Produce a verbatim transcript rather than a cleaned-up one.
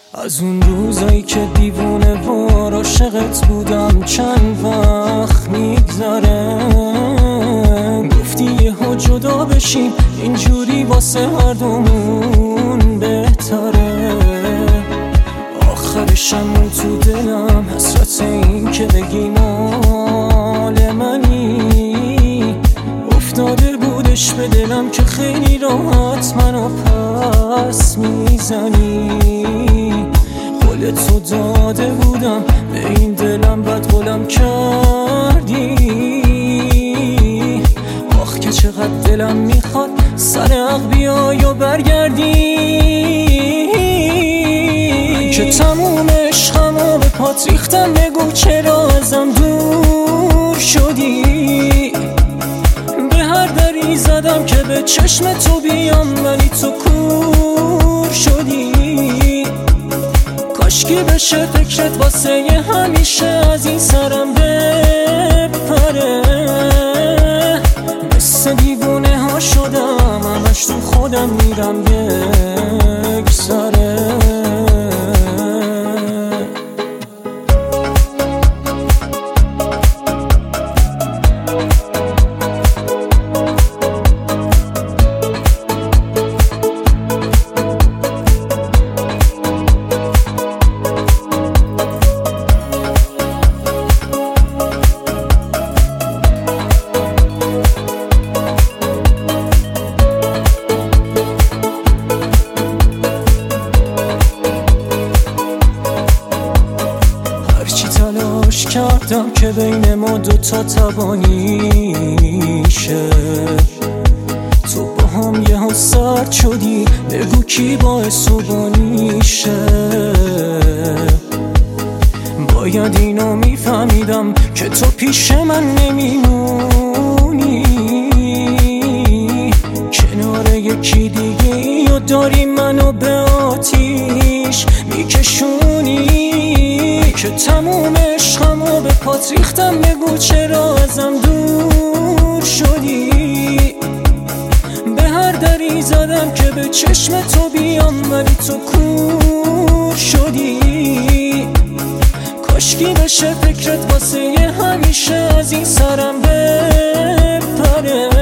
از اون روزایی که دیوونه وار عاشقت بودم چند وقت میگذره. گفتی یهو جدا بشیم اینجوری واسه هر دومون بهتره. آخرشم تو دلم حسرت این که بگی مال منی. افتاده بودش به دلم که خیلی راحت منو پس میزنی. قول تو داده بودم به این دلم بد قولم کردی. آخ که چقدر دلم میخواد سر حق بیای و برگردی. که تموم عشقمو به پات ریختم، بگو چرا ازم دور شدی. به هر دری زدم که به چشم تو بیام ولی تو کور شدی. کاشکی بشه فکرت واسه ی همیشه از این سرم بپره. مثل دیوونه ها شدم همش تو خودم میرم یک سره. تلاش کردم که بین ما دوتا تبانی شه. تو با هم یه ها سرد شدی، بگو کی باعث و بانی شه. باید اینو میفهمیدم که تو پیش من نمیمونی. کنار یکی دیگه ای و داری منو به آتیش میکشونی. که تموم عشقمو به پات ریختم، بگو چرا ازم دور شدی. به هر دری زدم که به چشم تو بیام ولی تو کور شدی. کاشکی بشه فکرت واسه ی همیشه از این سرم بپره.